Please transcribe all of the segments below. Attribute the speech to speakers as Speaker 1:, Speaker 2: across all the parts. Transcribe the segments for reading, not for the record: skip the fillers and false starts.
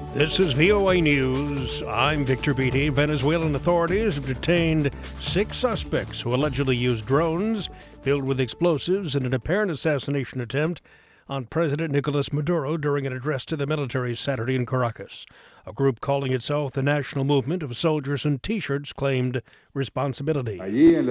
Speaker 1: This is VOA News. I'm Victor Beatty. Venezuelan authorities have detained 6 suspects who allegedly used drones filled with explosives in an apparent assassination attempt on President Nicolas Maduro during an address to the military Saturday in Caracas. A group calling itself the National Movement of Soldiers in T-shirts claimed responsibility.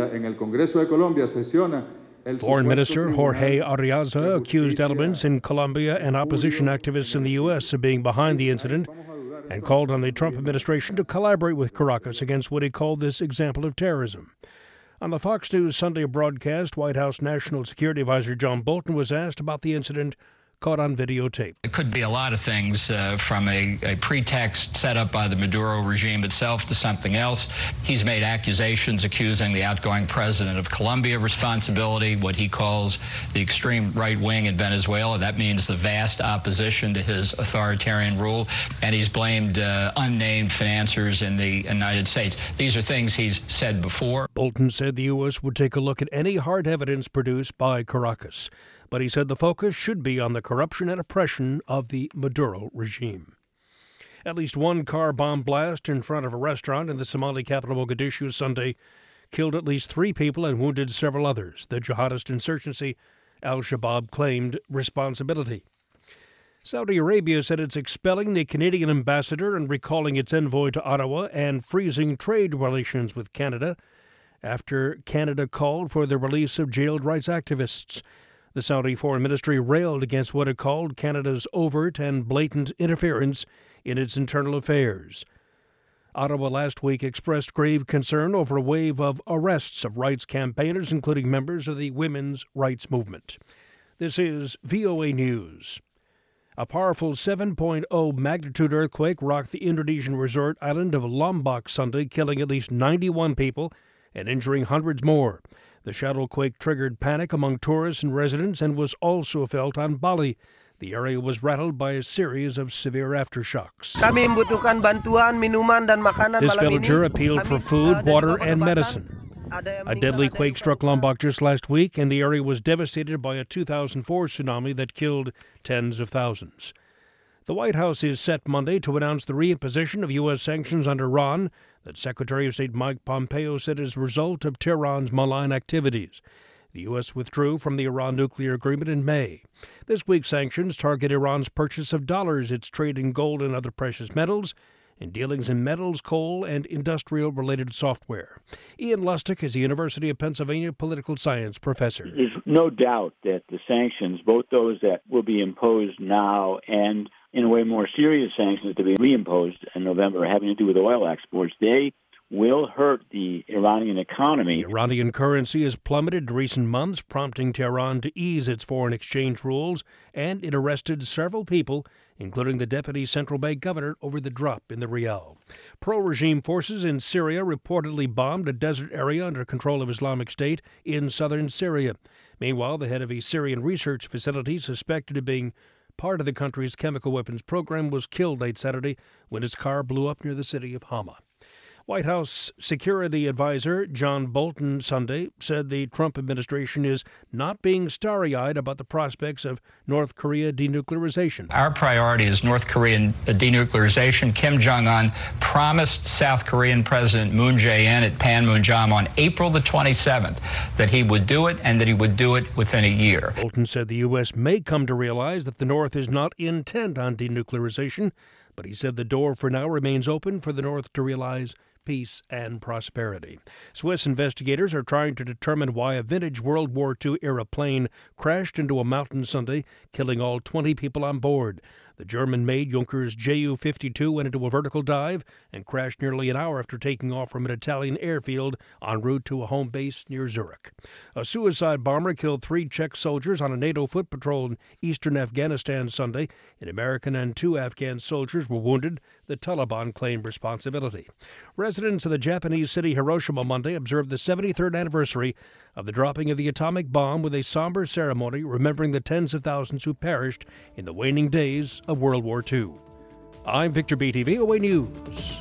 Speaker 1: Foreign Minister Jorge Arreaza accused elements in Colombia and opposition activists in the U.S. of being behind the incident and called on the Trump administration to collaborate with Caracas against what he called this example of terrorism. On the Fox News Sunday broadcast, White House National Security Advisor John Bolton was asked about the incident caught on videotape.
Speaker 2: It could be a lot of things, from a pretext set up by the Maduro regime itself to something else. He's made accusations accusing the outgoing president of Colombia of responsibility, what he calls the extreme right wing in Venezuela. That means the vast opposition to his authoritarian rule. And he's blamed unnamed financiers in the United States. These are things he's said before.
Speaker 1: Bolton said the U.S. would take a look at any hard evidence produced by Caracas. But he said the focus should be on the corruption and oppression of the Maduro regime. At least one car bomb blast in front of a restaurant in the Somali capital Mogadishu Sunday killed at least 3 people and wounded several others. The jihadist insurgency Al-Shabaab claimed responsibility. Saudi Arabia said it's expelling the Canadian ambassador and recalling its envoy to Ottawa and freezing trade relations with Canada after Canada called for the release of jailed rights activists. The Saudi Foreign Ministry railed against what it called Canada's overt and blatant interference in its internal affairs. Ottawa last week expressed grave concern over a wave of arrests of rights campaigners, including members of the women's rights movement. This is VOA News. A powerful 7.0 magnitude earthquake rocked the Indonesian resort island of Lombok Sunday, killing at least 91 people and injuring hundreds more. The shadow quake triggered panic among tourists and residents and was also felt on Bali. The area was rattled by a series of severe aftershocks.
Speaker 3: Kami membutuhkan bantuan, minuman, dan makanan.
Speaker 1: This villager appealed for food, water, and medicine. A deadly quake struck Lombok just last week, and the area was devastated by a 2004 tsunami that killed tens of thousands. The White House is set Monday to announce the reimposition of U.S. sanctions on Iran that Secretary of State Mike Pompeo said is a result of Tehran's malign activities. The U.S. withdrew from the Iran nuclear agreement in May. This week's sanctions target Iran's purchase of dollars, its trade in gold and other precious metals, and dealings in metals, coal, and industrial-related software. Ian Lustig is a University of Pennsylvania political science professor.
Speaker 4: There's no doubt that the sanctions, both those that will be imposed now and in a way more serious sanctions to be reimposed in November having to do with oil exports, they will hurt the Iranian economy.
Speaker 1: The Iranian currency has plummeted in recent months, prompting Tehran to ease its foreign exchange rules, and it arrested several people, including the deputy central bank governor, over the drop in the rial. Pro-regime forces in Syria reportedly bombed a desert area under control of Islamic State in southern Syria. Meanwhile, the head of a Syrian research facility suspected of being part of the country's chemical weapons program was killed late Saturday when his car blew up near the city of Hama. White House Security Advisor John Bolton Sunday said the Trump administration is not being starry-eyed about the prospects of North Korea denuclearization.
Speaker 2: Our priority is North Korean denuclearization. Kim Jong-un promised South Korean President Moon Jae-in at Panmunjom on April the 27th that he would do it and that he would do it within a year.
Speaker 1: Bolton said the U.S. may come to realize that the North is not intent on denuclearization, but he said the door for now remains open for the North to realize peace and prosperity. Swiss investigators are trying to determine why a vintage World War II-era plane crashed into a mountain Sunday, killing all 20 people on board. The German-made Junkers Ju-52 went into a vertical dive and crashed nearly an hour after taking off from an Italian airfield en route to a home base near Zurich. A suicide bomber killed 3 Czech soldiers on a NATO foot patrol in eastern Afghanistan Sunday. An American and 2 Afghan soldiers were wounded. The Taliban claimed responsibility. Residents of the Japanese city Hiroshima Monday observed the 73rd anniversary of the dropping of the atomic bomb with a somber ceremony remembering the tens of thousands who perished in the waning days of World War II. I'm Victor Beatty, VOA News.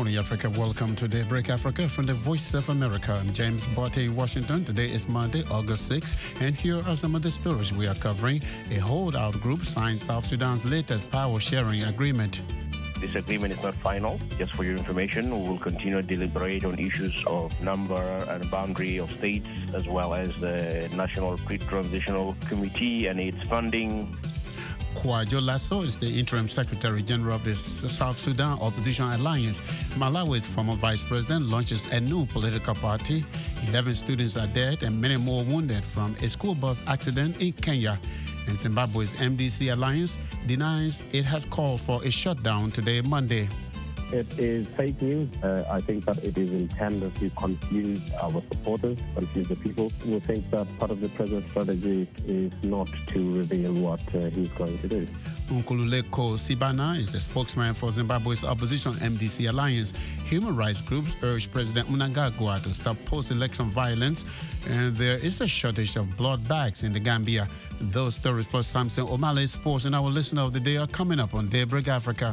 Speaker 5: morning, Africa. Welcome to Daybreak Africa from the Voice of America. I'm James Botte in Washington. Today is Monday, August 6th, and here are some of the stories we are covering. A holdout group signed South Sudan's latest power-sharing agreement.
Speaker 6: This agreement is not final. Just for your information, we will continue to deliberate on issues of number and boundary of states, as well as the National Pre-Transitional Committee and its funding.
Speaker 5: Kwadwo Lasso is the interim Secretary General of the South Sudan Opposition Alliance. Malawi's former vice president launches a new political party. 11 students are dead and many more wounded from a school bus accident in Kenya. And Zimbabwe's MDC Alliance denies it has called for a shutdown today, Monday.
Speaker 7: It is fake news. I think that it is intended to confuse our supporters, confuse the people. We think that part of the president's strategy is not to reveal what he's going to do.
Speaker 5: Nkululeko Sibana is the spokesman for Zimbabwe's opposition MDC Alliance. Human rights groups urge President Mnangagwa to stop post-election violence, and there is a shortage of blood bags in the Gambia. Those stories plus Samson O'Malley Sports and our listener of the day are coming up on Daybreak Africa.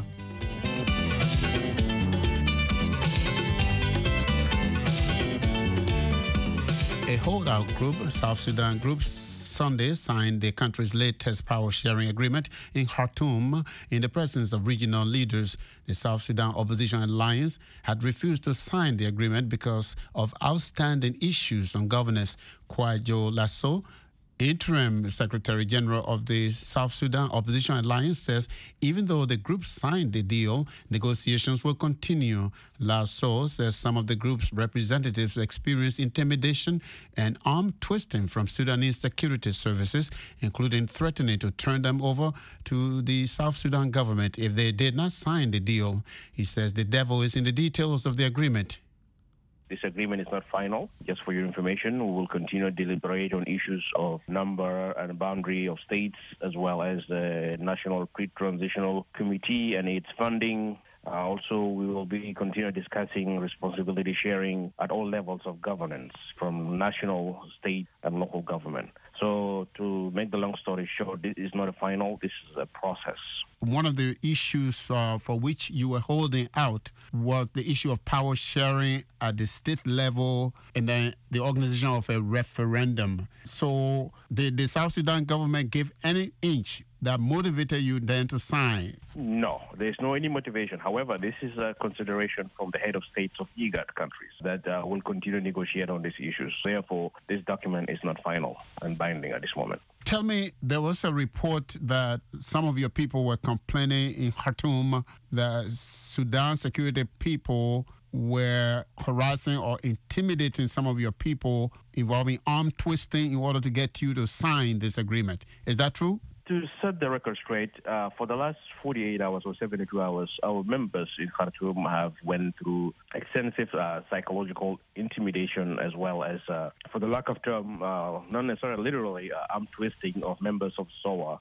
Speaker 5: A holdout group, South Sudan Group, Sunday signed the country's latest power-sharing agreement in Khartoum in the presence of regional leaders. The South Sudan Opposition Alliance had refused to sign the agreement because of outstanding issues on governance. Kwadwo Lasso, interim Secretary General of the South Sudan Opposition Alliance, says even though the group signed the deal, negotiations will continue. Lasso says some of the group's representatives experienced intimidation and arm twisting from Sudanese security services, including threatening to turn them over to the South Sudan government if they did not sign the deal. He says the devil is in the details of the agreement.
Speaker 6: This agreement is not final. Just for your information, we will continue to deliberate on issues of number and boundary of states, as well as the National Pre-Transitional Committee and its funding. Also, we will be continue discussing responsibility sharing at all levels of governance, from national, state, and local government. So to make the long story short, this is not a final, this is a process.
Speaker 5: One of the issues for which you were holding out was the issue of power sharing at the state level and then the organization of a referendum. So did the South Sudan government give any inch that motivated you then to sign?
Speaker 6: No, there's no any motivation. However, this is a consideration from the head of states of IGAD countries that will continue to negotiate on these issues. Therefore, this document is not final and binding at this moment.
Speaker 5: Tell me, there was a report that some of your people were complaining in Khartoum that Sudan security people were harassing or intimidating some of your people, involving arm twisting in order to get you to sign this agreement. Is that true?
Speaker 6: To set the record straight, for the last 48 hours or 72 hours, our members in Khartoum have went through extensive psychological intimidation, as well as, for the lack of term, not necessarily literally, arm twisting of members of SOA,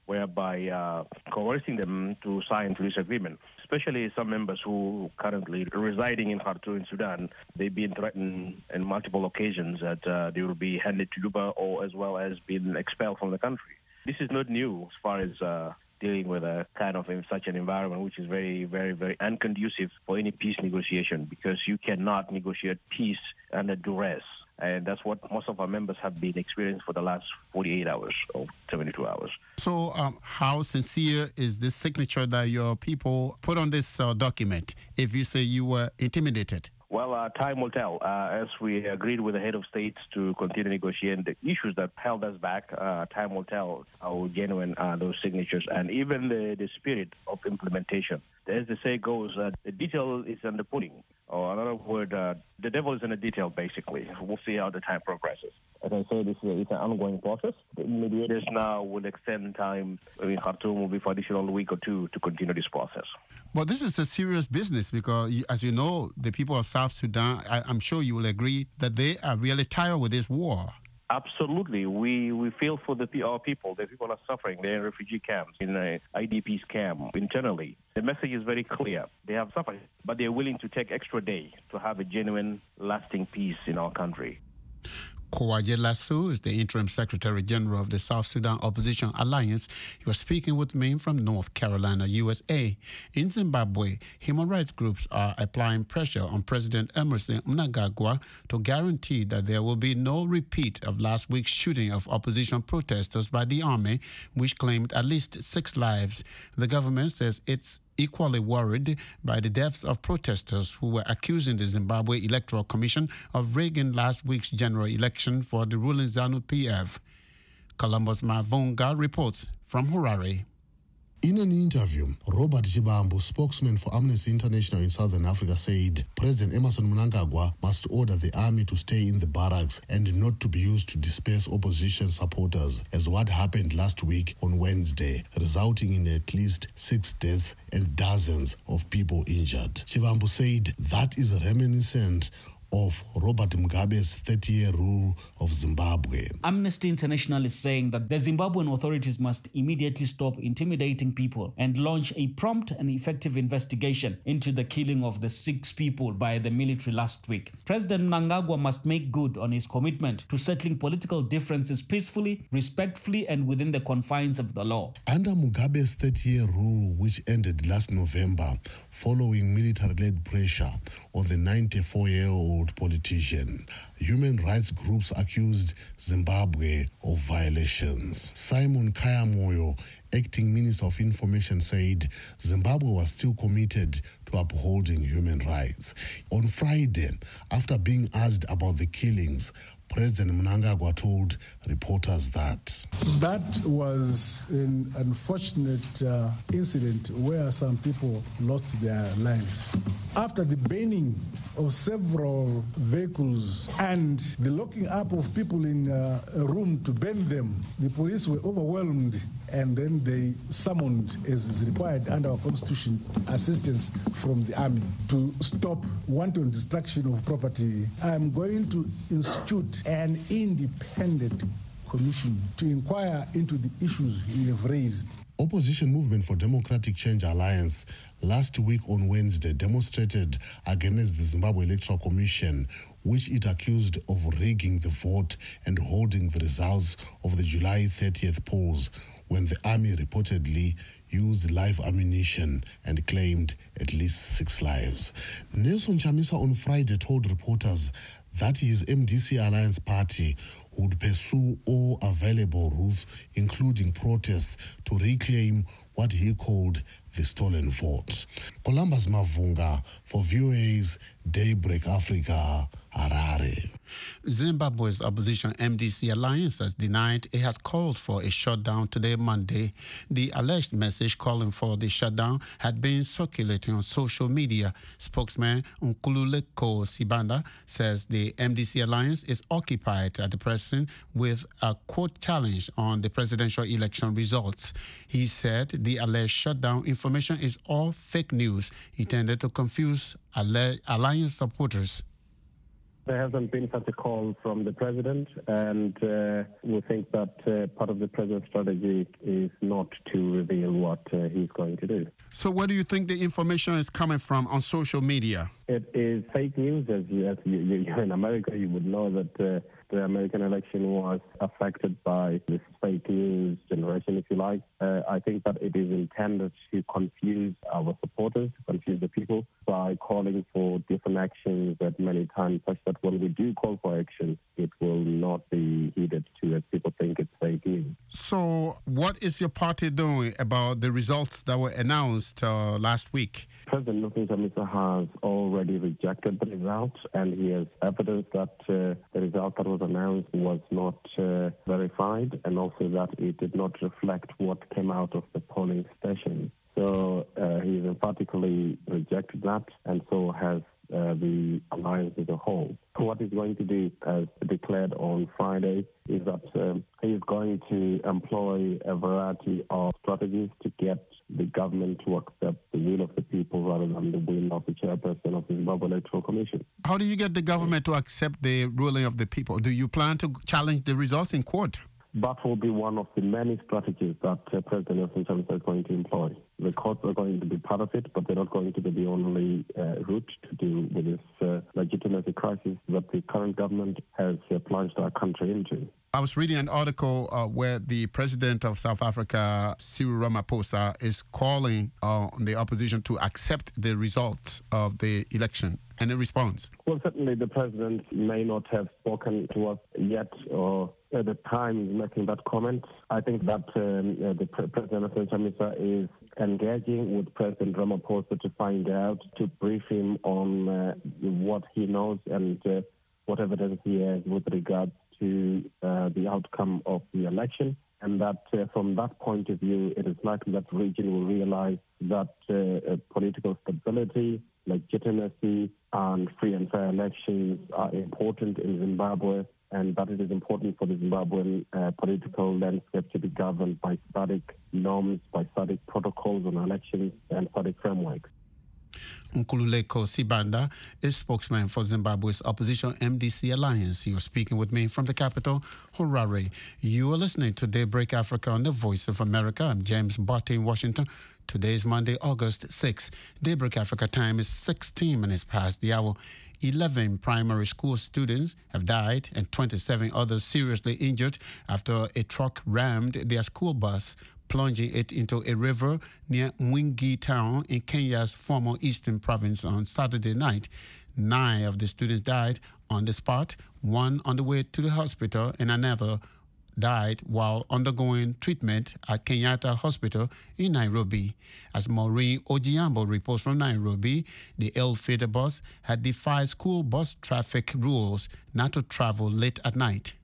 Speaker 6: whereby coercing them to sign to this agreement. Especially some members who currently residing in Khartoum, in Sudan, they've been threatened on multiple occasions that they will be handed to Juba, or as well as being expelled from the country. This is not new as far as dealing with a kind of in such an environment, which is very, very, very unconducive for any peace negotiation, because you cannot negotiate peace under duress. And that's what most of our members have been experiencing for the last 48 hours or 72 hours.
Speaker 5: So how sincere is this signature that your people put on this document if you say you were intimidated?
Speaker 6: Well, time will tell. As we agreed with the head of states to continue negotiating the issues that held us back, time will tell how genuine those signatures and even the spirit of implementation. As the say goes, the detail is in the pudding. Or another word, the devil is in the detail, basically. We'll see how the time progresses.
Speaker 7: As I said, it's an ongoing process.
Speaker 6: The mediators now will extend time. Khartoum will be for additional week or two to continue this process.
Speaker 5: But this is a serious business because, as you know, the people of South Sudan, I'm sure you will agree that they are really tired with this war.
Speaker 6: Absolutely. We feel for our people. The people are suffering. They're in refugee camps, in IDP's camp, internally. The message is very clear. They have suffered, but they're willing to take extra day to have a genuine, lasting peace in our country.
Speaker 5: Kwaje Lasso is the interim Secretary General of the South Sudan Opposition Alliance. He was speaking with me from North Carolina, USA. In Zimbabwe, human rights groups are applying pressure on President Emmerson Mnangagwa to guarantee that there will be no repeat of last week's shooting of opposition protesters by the army, which claimed at least 6 lives. The government says it's equally worried by the deaths of protesters who were accusing the Zimbabwe Electoral Commission of rigging last week's general election for the ruling ZANU-PF. Columbus Mavunga reports from Harare.
Speaker 8: In an interview, Robert Chibambo, spokesman for Amnesty International in Southern Africa, said President Emmerson Mnangagwa must order the army to stay in the barracks and not to be used to disperse opposition supporters, as what happened last week on Wednesday, resulting in at least 6 deaths and dozens of people injured. Chibambo said that is reminiscent of Robert Mugabe's 30-year rule of Zimbabwe.
Speaker 9: Amnesty International is saying that the Zimbabwean authorities must immediately stop intimidating people and launch a prompt and effective investigation into the killing of the 6 people by the military last week. President Mnangagwa must make good on his commitment to settling political differences peacefully, respectfully, and within the confines of the law.
Speaker 8: Under Mugabe's 30-year rule, which ended last November, following military-led pressure on the 94-year-old politician, human rights groups accused Zimbabwe of violations. Simon Kayamoyo, acting Minister of Information, said Zimbabwe was still committed to upholding human rights. On Friday, after being asked about the killings, President Mnangagwa told reporters that
Speaker 10: was an unfortunate incident where some people lost their lives. After the burning of several vehicles and the locking up of people in a room to burn them, the police were overwhelmed, and then they summoned, as is required under our constitution, assistance from the army to stop wanton destruction of property. I'm going to institute an independent commission to inquire into the issues you have raised.
Speaker 8: Opposition Movement for Democratic Change Alliance last week on Wednesday demonstrated against the Zimbabwe Electoral Commission, which it accused of rigging the vote and holding the results of the July 30th polls, when the army reportedly used live ammunition and claimed at least 6 lives. Nelson Chamisa on Friday told reporters that his MDC Alliance party would pursue all available routes, including protests, to reclaim what he called the stolen vote. Columbus Mavunga for VOA's Daybreak Africa, Harare.
Speaker 5: Zimbabwe's opposition MDC Alliance has denied it has called for a shutdown today, Monday. The alleged message calling for the shutdown had been circulating on social media. Spokesman Nkululeko Sibanda says the MDC Alliance is occupied at the present with a quote challenge on the presidential election results. He said the alleged shutdown information is all fake news intended to confuse alliance supporters.
Speaker 7: There hasn't been such a call from the president, and we think that part of the president's strategy is not to reveal what he's going to do.
Speaker 5: So where do you think the information is coming from on social media?
Speaker 7: It is fake news. As you're in America, you would know that the American election was affected by this fake news generation, if you like. I think that it is intended to confuse our supporters, to confuse the people by calling for different actions at many times, such that when we do call for action, it will not be heeded to as people think it's fake news.
Speaker 5: So what is your party doing about the results that were announced last week?
Speaker 7: President Nelson Chamisa has already rejected the results, and he has evidence that the result that was announced was not verified, and also that it did not reflect what came out of the polling station. So he's emphatically rejected that, and so has the alliance as a whole. What he's going to do, as declared on Friday, is that he's going to employ a variety of strategies to get the government to accept the will of the people rather than the will of the chairperson of the Zimbabwe Electoral Commission.
Speaker 5: How do you get the government to accept the ruling of the people? Do you plan to challenge the results in court?
Speaker 7: that will be one of the many strategies that President Nelson Chamisa is going to employ. The courts are going to be part of it, but they're not going to be the only route to deal with this legitimacy crisis that the current government has plunged our country into.
Speaker 5: I was reading an article where the president of South Africa, Cyril Ramaphosa, is calling on the opposition to accept the results of the election. Any response?
Speaker 7: Well, certainly the president may not have spoken to us yet or at the time he's making that comment. I think that the President of Chamisa is engaging with President Ramaphosa to find out, to brief him on what he knows and what evidence he has with regards to the outcome of the election, and that from that point of view, it is likely that the region will realize that political stability, legitimacy, and free and fair elections are important in Zimbabwe, and that it is important for the Zimbabwean political landscape to be governed by SADC norms, by SADC protocols on elections, and SADC frameworks.
Speaker 5: Nkululeko Sibanda is spokesman for Zimbabwe's opposition MDC Alliance. You're speaking with me from the capital, Harare. You are listening to Daybreak Africa on the Voice of America. I'm James Botte in Washington. Today is Monday, August 6. Daybreak Africa time is 16 minutes past the hour. 11 primary school students have died and 27 others seriously injured after a truck rammed their school bus, plunging it into a river near Mwingi town in Kenya's former Eastern Province on Saturday night. 9 of the students died on the spot, 1 on the way to the hospital, and another died while undergoing treatment at Kenyatta Hospital in Nairobi. As Maureen Ojiambo reports from Nairobi, the ill-fated bus had defied school bus traffic rules not to travel late at night.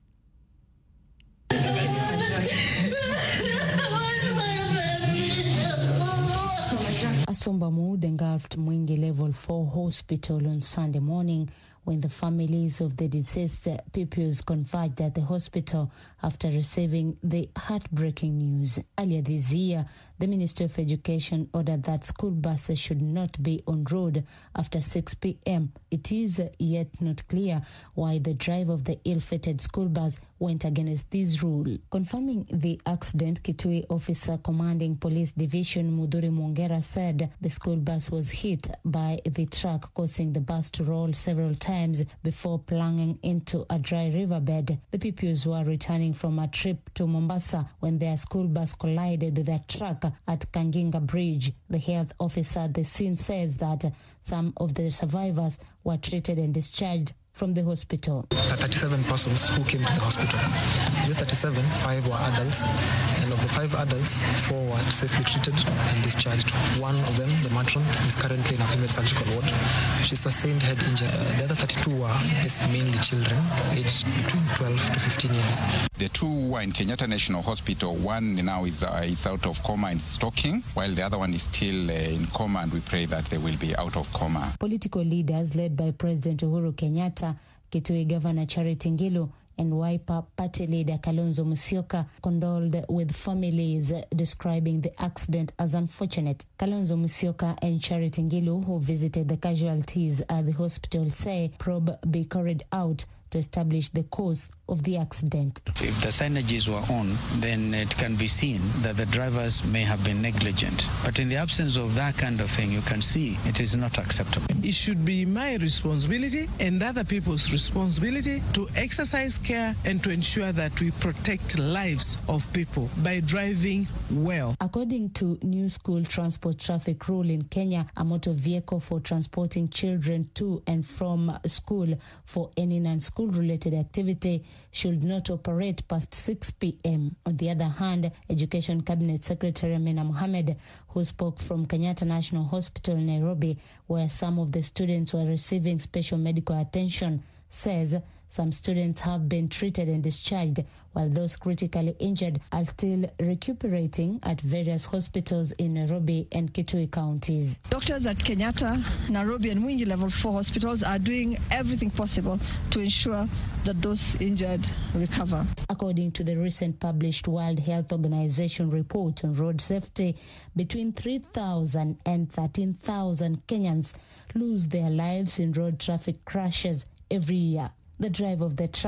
Speaker 11: A somber mood engulfed Mwingi Level 4 Hospital on Sunday morning when the families of the deceased pupils converged at the hospital after receiving the heartbreaking news. Earlier this year, the Ministry of Education ordered that school buses should not be on road after 6 p.m. It is yet not clear why the driver of the ill-fated school bus went against this rule. Confirming the accident, Kitui Officer Commanding Police Division Mudhuri Mwongera said the school bus was hit by the truck, causing the bus to roll several times before plunging into a dry riverbed. The pupils were returning from a trip to Mombasa when their school bus collided with a truck at Kanginga Bridge. The health officer at the scene says that some of the survivors were treated and discharged from the hospital.
Speaker 12: 37 persons who came to the hospital. Of the 37, 5 were adults, and of the 5 adults, 4 were safely treated and discharged. One of them, the matron, is currently in a female surgical ward. She sustained head injury. The other 32 were mainly children, aged between 12 to 15 years.
Speaker 13: The 2 were in Kenyatta National Hospital. One now is out of coma and stalking, while the other one is still in coma, and we pray that they will be out of coma.
Speaker 11: Political leaders led by President Uhuru Kenyatta, Kitui Governor Charity Ngilu, and Wiper Party leader Kalonzo Musyoka condoled with families, describing the accident as unfortunate. Kalonzo Musyoka and Charity Ngilu, who visited the casualties at the hospital, say probe be carried out to establish the cause of the accident.
Speaker 14: If the signages were on, then it can be seen that the drivers may have been negligent. But in the absence of that kind of thing, you can see it is not acceptable.
Speaker 15: It should be my responsibility and other people's responsibility to exercise care and to ensure that we protect lives of people by driving well.
Speaker 11: According to new school transport traffic rule in Kenya, a motor vehicle for transporting children to and from school for any non-school related activity should not operate past 6 p.m. On the other hand, Education Cabinet Secretary Amina Mohamed, who spoke from Kenyatta National Hospital in Nairobi, where some of the students were receiving special medical attention, says some students have been treated and discharged, while those critically injured are still recuperating at various hospitals in Nairobi and Kitui counties.
Speaker 16: Doctors at Kenyatta, Nairobi and Mwingi Level 4 hospitals are doing everything possible to ensure that those injured recover.
Speaker 11: According to the recent published World Health Organization report on road safety, between 3,000 and 13,000 Kenyans lose their lives in road traffic crashes every year. The driver of the truck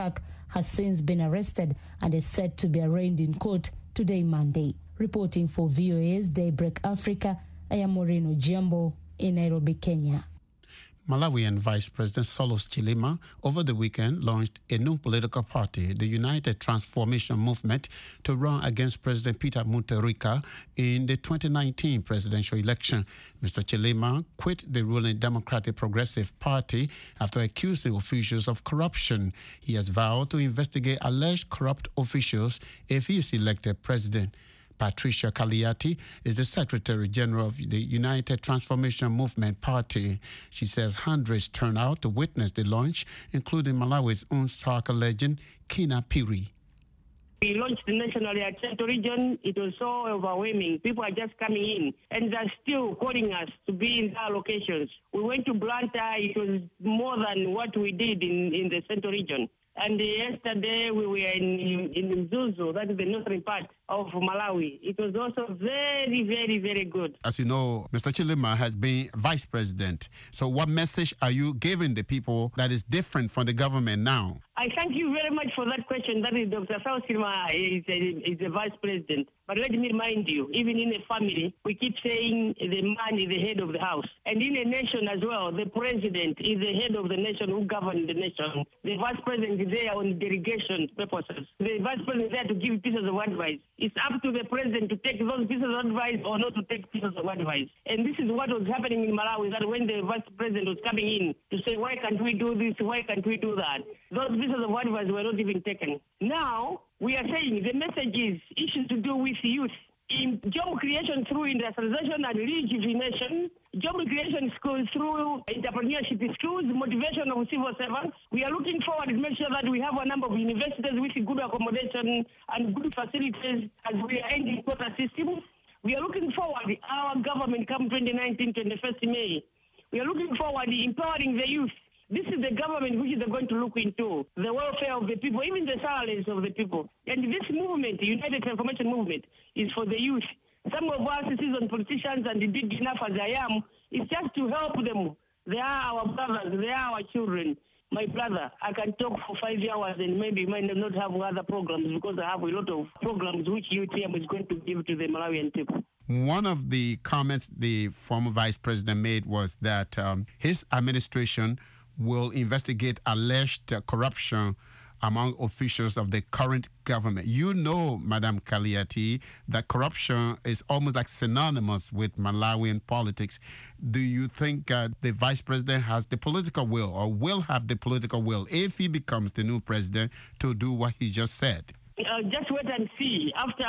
Speaker 11: has since been arrested and is set to be arraigned in court today, Monday. Reporting for VOA's Daybreak Africa, I am Moreno Giambo in Nairobi, Kenya.
Speaker 5: Malawian Vice President Saulos Chilima over the weekend launched a new political party, the United Transformation Movement, to run against President Peter Mutharika in the 2019 presidential election. Mr. Chilima quit the ruling Democratic Progressive Party after accusing officials of corruption. He has vowed to investigate alleged corrupt officials if he is elected president. Patricia Kaliati is the Secretary General of the United Transformation Movement Party. She says hundreds turned out to witness the launch, including Malawi's own soccer legend, Kina Piri.
Speaker 17: We launched nationally at Central Region. It was so overwhelming. People are just coming in, and they're still calling us to be in our locations. We went to Blantyre. It was more than what we did in the Central Region. And yesterday we were in Mzuzu, that is the northern part of Malawi. It was also very, very, very good.
Speaker 5: As you know, Mr. Chilima has been vice president. So what message are you giving the people that is different from the government now?
Speaker 17: I thank you very much for that question. That is Dr. Saulos Chilima is the vice president. But let me remind you, even in a family, we keep saying the man is the head of the house. And in a nation as well, the president is the head of the nation who governs the nation. The vice president is there on delegation purposes. The vice president is there to give pieces of advice. It's up to the president to take those pieces of advice or not to take pieces of advice. And this is what was happening in Malawi, that when the vice president was coming in to say, why can't we do this, why can't we do that, those pieces of advice were not even taken. Now, we are saying the message is issues to do with youth. In job creation through industrialization and rejuvenation, job creation schools through entrepreneurship schools, motivation of civil servants. We are looking forward to make sure that we have a number of universities with good accommodation and good facilities as we are ending quota system. We are looking forward, our government come 2019, 21st May. We are looking forward to empowering the youth. This is the government which is going to look into the welfare of the people, even the salaries of the people. And this movement, the United Transformation Movement, is for the youth. Some of us seasoned politicians, and big enough as I am, is just to help them. They are our brothers, they are our children. My brother, I can talk for 5 hours and maybe might not have other programs because I have a lot of programs which UTM is going to give to the Malawian people.
Speaker 5: One of the comments the former vice president made was that his administration will investigate alleged corruption among officials of the current government. You know, Madam Kaliati, that corruption is almost like synonymous with Malawian politics. Do you think the vice president has the political will or will have the political will if he becomes the new president to do what he just said?
Speaker 17: Just wait and see. After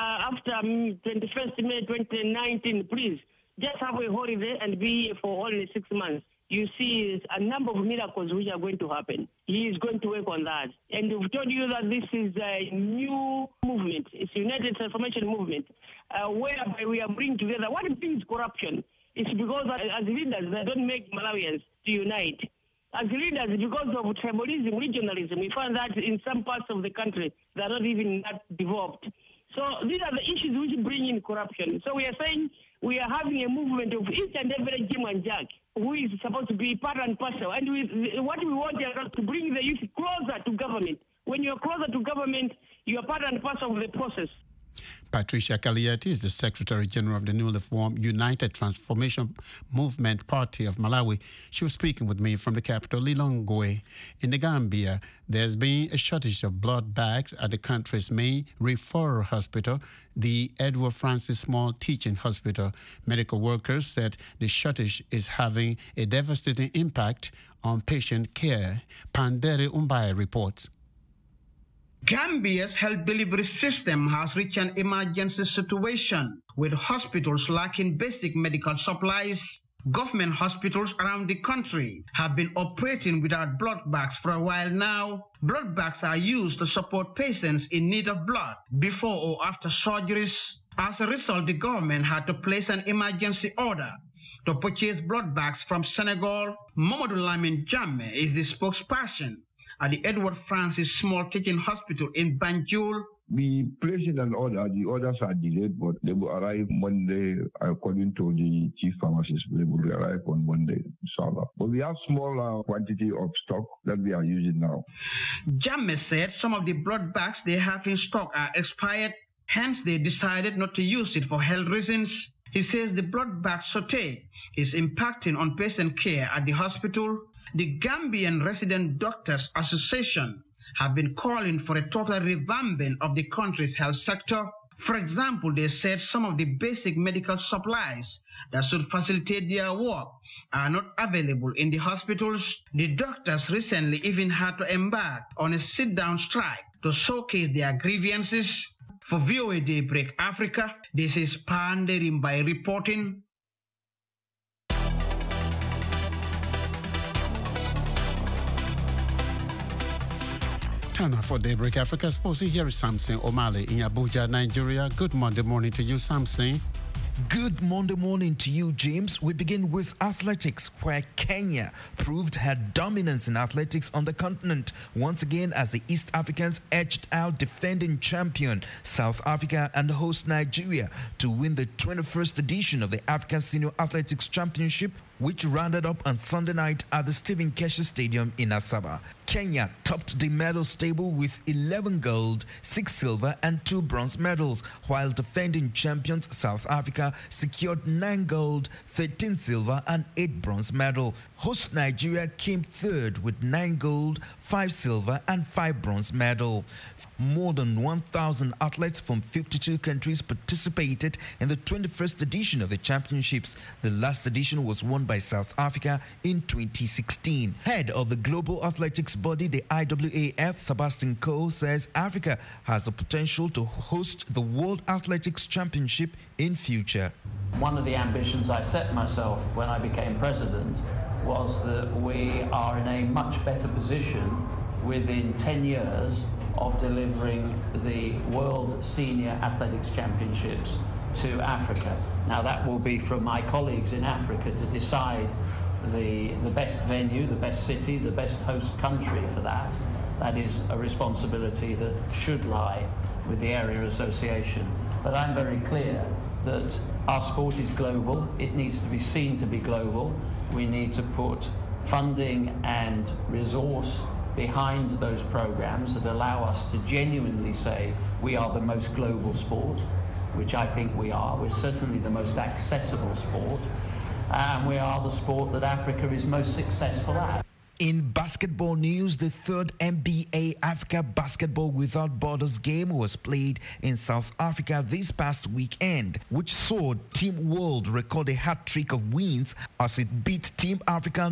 Speaker 17: 21st May 2019, please, just have a holiday and be here for only 6 months. You see a number of miracles which are going to happen. He is going to work on that. And we've told you that this is a new movement. It's a United Transformation Movement, whereby we are bringing together. What brings corruption? It's because as leaders, they don't make Malawians to unite. As leaders, because of tribalism, regionalism, we find that in some parts of the country, they're not even that developed. So these are the issues which bring in corruption. So we are saying we are having a movement of each and every Jim and Jack who is supposed to be part and parcel. And what we want is to bring the youth closer to government. When you're closer to government, you are part and parcel of the process.
Speaker 5: Patricia Kaliati is the Secretary General of the newly formed United Transformation Movement Party of Malawi. She was speaking with me from the capital, Lilongwe. In the Gambia, there's been a shortage of blood bags at the country's main referral hospital, the Edward Francis Small Teaching Hospital. Medical workers said the shortage is having a devastating impact on patient care. Pandere Umbai reports.
Speaker 18: Gambia's health delivery system has reached an emergency situation with hospitals lacking basic medical supplies. Government hospitals around the country have been operating without blood bags for a while now. Blood bags are used to support patients in need of blood before or after surgeries. As a result, the government had to place an emergency order to purchase blood bags from Senegal. Mamadou Lamine Jammeh is the spokesperson at the Edward Francis Small Teaching Hospital in Banjul.
Speaker 19: We placed in an order. The orders are delayed, but they will arrive Monday, according to the chief pharmacist. They will arrive on Monday, inshallah. But we have small quantity of stock that we are using now.
Speaker 18: Jammeh said some of the blood bags they have in stock are expired, hence they decided not to use it for health reasons. He says the blood bag shortage is impacting on patient care at the hospital. The Gambian Resident Doctors Association have been calling for a total revamping of the country's health sector. For example, they said some of the basic medical supplies that should facilitate their work are not available in the hospitals. The doctors recently even had to embark on a sit-down strike to showcase their grievances. For VOA Daybreak Africa, this is Panderimbai reporting.
Speaker 5: Time for Daybreak Africa. Supposing here is Samson Omale in Abuja, Nigeria. Good Monday morning to you, Samson.
Speaker 20: Good Monday morning to you, James. We begin with athletics, where Kenya proved her dominance in athletics on the continent once again as the East Africans edged out defending champion South Africa and host Nigeria to win the 21st edition of the African Senior Athletics Championship, which rounded up on Sunday night at the Stephen Keshi Stadium in Asaba. Kenya topped the medals table with 11 gold, 6 silver and 2 bronze medals, while defending champions South Africa secured 9 gold, 13 silver and 8 bronze medals. Host Nigeria came third with 9 gold, 5 silver and 5 bronze medals. More than 1,000 athletes from 52 countries participated in the 21st edition of the championships. The last edition was won by South Africa in 2016. Head of the global athletics body, the IAAF, Sebastian Coe, says Africa has the potential to host the World Athletics Championship in future.
Speaker 21: One of the ambitions I set myself when I became president was that we are in a much better position within 10 years of delivering the World Senior Athletics Championships to Africa. Now that will be from my colleagues in Africa to decide the best venue, the best city, the best host country for that. That is a responsibility that should lie with the area association. But I'm very clear that our sport is global. It needs to be seen to be global. We need to put funding and resource behind those programs that allow us to genuinely say we are the most global sport, which I think we are. We're certainly the most accessible sport, and we are the sport that Africa is most successful at.
Speaker 20: In basketball news, the third NBA Africa Basketball Without Borders game was played in South Africa this past weekend, which saw Team World record a hat-trick of wins as it beat Team Africa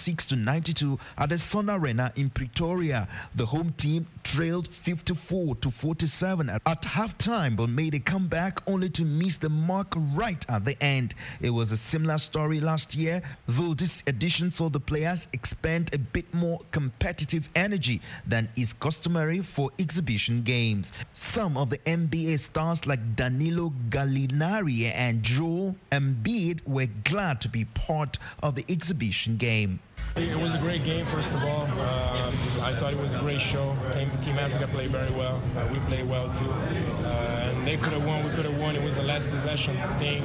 Speaker 20: 96-92 at the Sun Arena in Pretoria. The home team trailed 54-47 at halftime, but made a comeback only to miss the mark right at the end. It was a similar story last year, though this edition saw the players expend a bit more competitive energy than is customary for exhibition games. Some of the NBA stars like Danilo Gallinari and Joel Embiid were glad to be part of the exhibition game.
Speaker 22: It was a great game, first of all. I thought it was a great show. Team Africa played very well. We played well too. And they could have won, we could have won. It was the last possession game.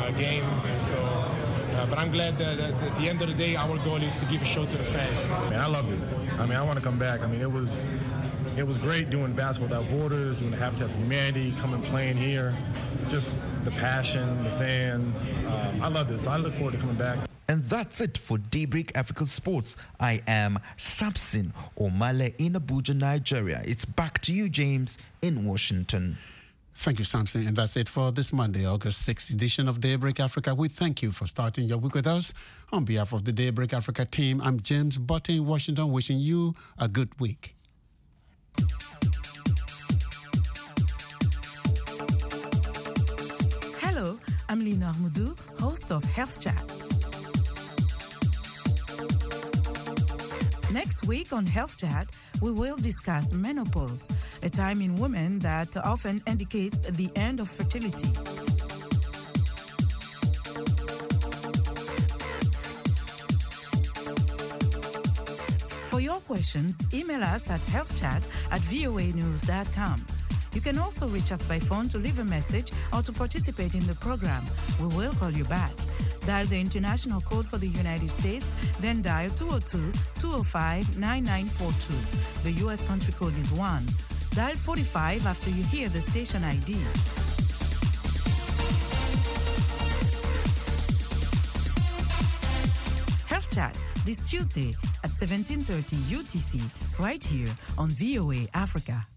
Speaker 22: So, but I'm glad that at the end of the day, our goal is to give a show to the fans.
Speaker 23: Man, I loved it. I mean, I want to come back. I mean, it was great doing Basketball Without Borders, doing the Habitat for Humanity, coming playing here. Just the passion, the fans. I love this. So I look forward to coming back.
Speaker 20: And that's it for Daybreak Africa Sports. I am Samson Omale in Abuja, Nigeria. It's back to you, James, in Washington.
Speaker 5: Thank you, Samson. And that's it for this Monday, August 6th edition of Daybreak Africa. We thank you for starting your week with us. On behalf of the Daybreak Africa team, I'm James Butte in Washington, wishing you a good week.
Speaker 24: Hello, I'm Lina Ahmadu, host of Health Chat. Next week on Health Chat, we will discuss menopause, a time in women that often indicates the end of fertility. For your questions, email us at healthchat@voanews.com. You can also reach us by phone to leave a message or to participate in the program. We will call you back. Dial the international code for the United States, then dial 202-205-9942. The U.S. country code is 1. Dial 45 after you hear the station ID. Health Chat this Tuesday at 17:30 UTC, right here on VOA Africa.